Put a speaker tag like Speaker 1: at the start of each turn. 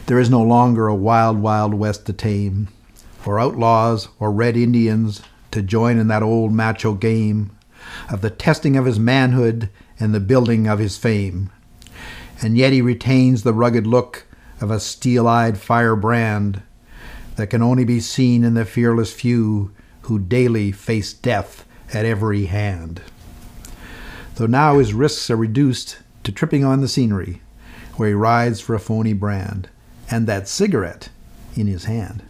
Speaker 1: There is no longer a wild, wild west to tame, or outlaws or red Indians to join in that old macho game of the testing of his manhood and the building of his fame. And yet he retains the rugged look of a steel-eyed firebrand that can only be seen in the fearless few who daily face death at every hand. Though now his risks are reduced to tripping on the scenery, where he rides for a phony brand, and that cigarette in his hand.